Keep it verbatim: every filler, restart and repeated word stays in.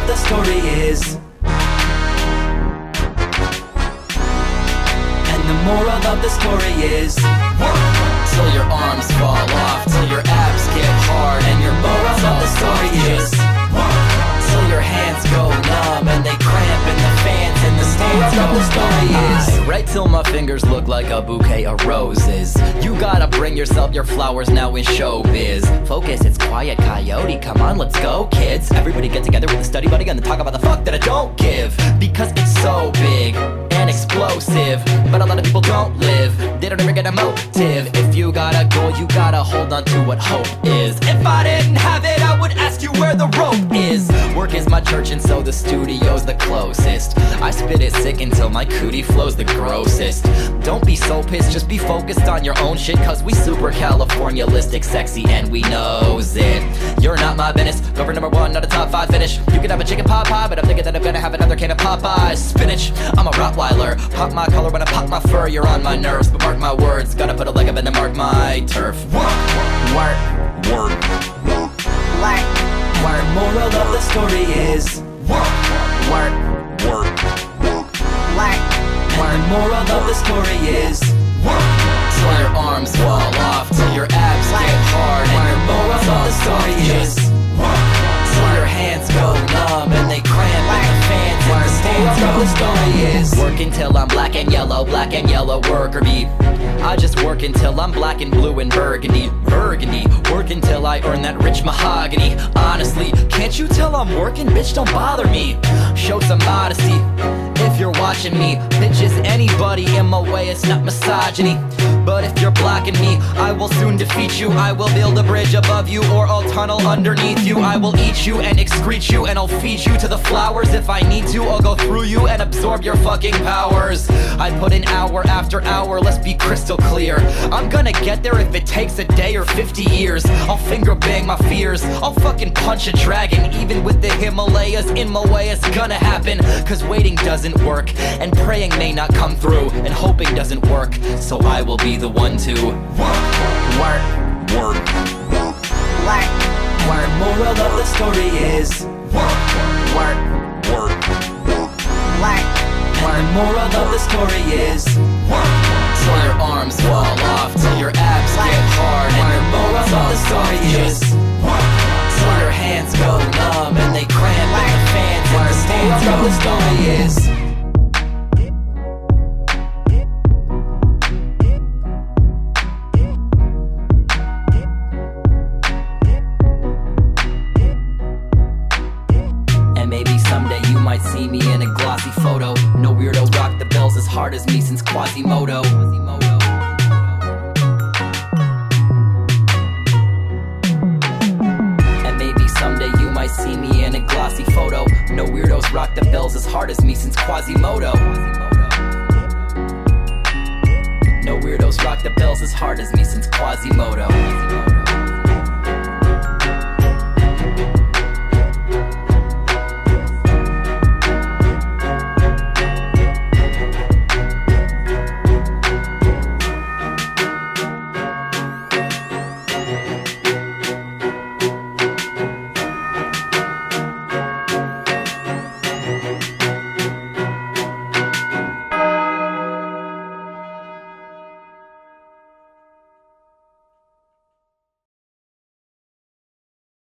of the story is, and the moral of the story is, till your arms fall off, till your abs get hard, and your moral of the story is, till your hands go numb and they cramp in the fans and the stands moral of the story is, right till my fingers look like a bouquet of roses. You gotta bring yourself your flowers now in showbiz. Focus, it's quiet coyote, come on, let's go kids. Everybody get together with a study buddy and talk about the fuck that I don't give, because it's so big and explosive, but a lot of people don't live, they don't ever get a motive. If you got a goal, you gotta hold on to what hope is. If I didn't have it, I would ask you where the rope is. Work is my church and so the studio's the closest. I spit it sick until my cootie flows the grossest. Don't be so pissed, just be focused on your own shit, cause we super California-listic, sexy, and we knows it. You're not my business, go for number one, not a top five finish. You can have a chicken pot pie, but I'm thinking that I'm gonna have another can of Popeyes spinach. I'm a Rottweiler, pop my collar when I pop my fur. You're on my nerves, but mark my words, gotta put a leg up and then mark my turf. Work, work, work, work, work. The moral of the story is, work, work, work, work, work. and the moral of the story is, till your arms fall off, till your abs get hard, and your moral of the story is, till your hands go numb and they cramp in the fans and the stands moral of the story is, work until I'm black and yellow, black and yellow worker bee. I just work until I'm black and blue and burgundy, burgundy. Work until I earn that rich mahogany. Honestly, can't you tell I'm working? Bitch, don't bother me. Show some modesty if you're watching me. Bitch is anybody in my way, it's not misogyny. But if you're blocking me, I will soon defeat you. I will build a bridge above you, or I'll tunnel underneath you. I will eat you and excrete you, and I'll feed you to the flowers. If I need to, I'll go through you and absorb your fucking powers. I put in hour after hour, let's be crystal clear. I'm gonna get there if it takes a day or fifty years. I'll finger bang my fears, I'll fucking punch a dragon. Even with the Himalayas in my way, it's gonna happen. Cause waiting doesn't work, and praying may not come through, and hoping doesn't work. So I will be the one to work, work, work, work, work, work. The moral of the story is, work, work, work, work, work. and the moral of the story is, till your arms fall off, till your abs get hard, and your moral of the story is, till your hands go numb and they cramp in the fans and the stands moral of the story is. Maybe someday you might see me in a glossy photo. No weirdo rock the bells as hard as me since Quasimodo. And maybe someday you might see me in a glossy photo. No weirdos rock the bells as hard as me since Quasimodo. No weirdos rock the bells as hard as me since Quasimodo.